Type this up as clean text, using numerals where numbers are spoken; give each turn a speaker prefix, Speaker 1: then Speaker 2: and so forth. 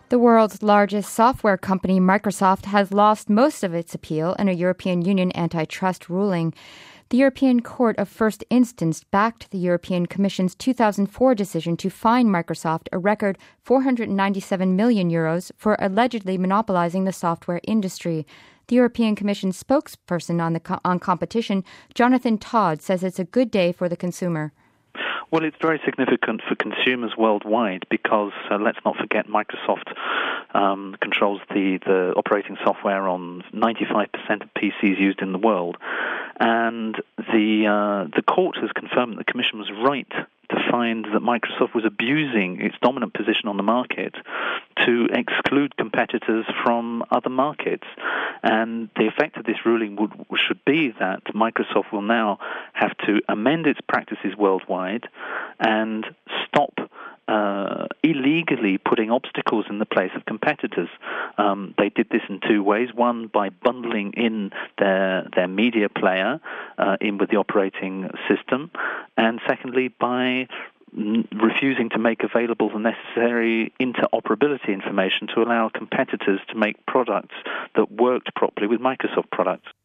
Speaker 1: The world's largest software company, Microsoft, has lost most of its appeal in a European Union antitrust ruling. The European Court of First Instance backed the European Commission's 2004 decision to fine Microsoft a record €497 million for allegedly monopolizing the software industry. The European Commission spokesperson on competition, Jonathan Todd, says it's a good day for the consumer.
Speaker 2: Well, it's very significant for consumers worldwide because, let's not forget, Microsoft controls the operating software on 95% of PCs used in the world. And the court has confirmed that the Commission was right to find that Microsoft was abusing its dominant position on the market to exclude competitors from other markets. And the effect of this ruling should be that Microsoft will now have to amend its practices worldwide and stop illegally putting obstacles in the place of competitors. They did this in two ways. One, by bundling in their media player in with the operating system, and secondly, by refusing to make available the necessary interoperability information to allow competitors to make products that worked properly with Microsoft products.